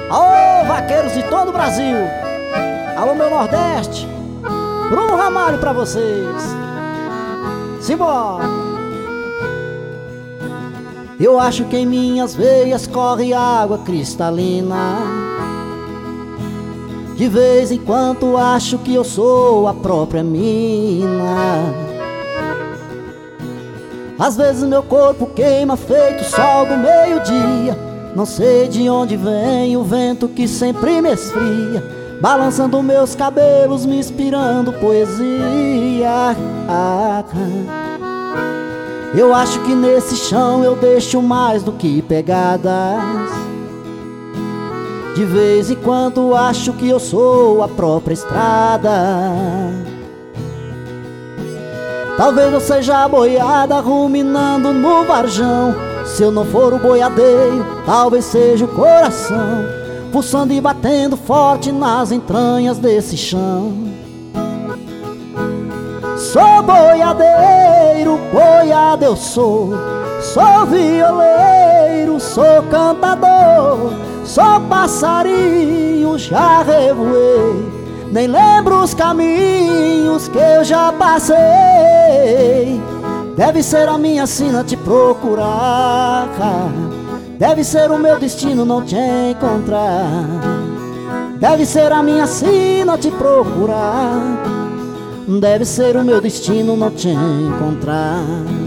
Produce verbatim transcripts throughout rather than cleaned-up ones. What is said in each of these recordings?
Alô, vaqueiros de todo o Brasil. Alô, meu Nordeste. Bruno Ramalho pra vocês. Simbora. Eu acho que em minhas veias corre água cristalina. De vez em quando acho que eu sou a própria mina. Às vezes meu corpo queima feito sol do meio-dia. Não sei de onde vem o vento que sempre me esfria, balançando meus cabelos, me inspirando poesia. Ah, eu acho que nesse chão eu deixo mais do que pegadas. De vez em quando acho que eu sou a própria estrada. Talvez eu seja a boiada ruminando no varjão. Se eu não for o boiadeiro, talvez seja o coração pulsando e batendo forte nas entranhas desse chão. Sou boiadeiro, boiada eu sou. Sou violeiro, sou cantador. Sou passarinho, já revoei. Nem lembro os caminhos que eu já passei. Deve ser a minha sina te procurar. Deve ser o meu destino não te encontrar. Deve ser a minha sina te procurar. Deve ser o meu destino não te encontrar.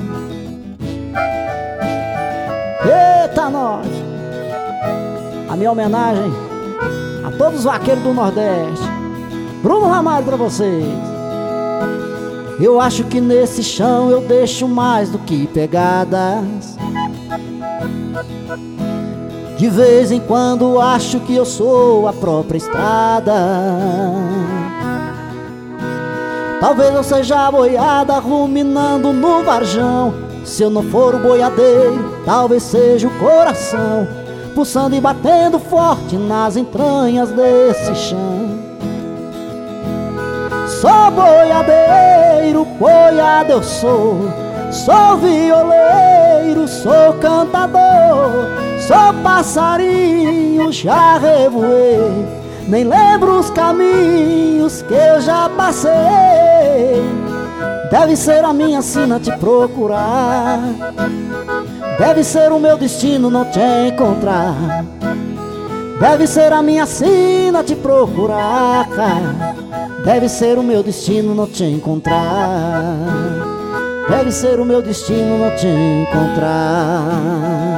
Eita nós! A minha homenagem a todos os vaqueiros do Nordeste. Bruno Ramalho pra vocês. Eu acho que nesse chão eu deixo mais do que pegadas. De vez em quando acho que eu sou a própria estrada. Talvez eu seja a boiada ruminando no varjão. Se eu não for o boiadeiro, talvez seja o coração pulsando e batendo forte nas entranhas desse chão. Sou boiadeiro, boiada eu sou. Sou violeiro, sou cantador. Sou passarinho, já revoei. Nem lembro os caminhos que eu já passei. Deve ser a minha sina te procurar. Deve ser o meu destino não te encontrar. Deve ser a minha sina te procurar. Deve ser o meu destino não te encontrar. Deve ser o meu destino não te encontrar.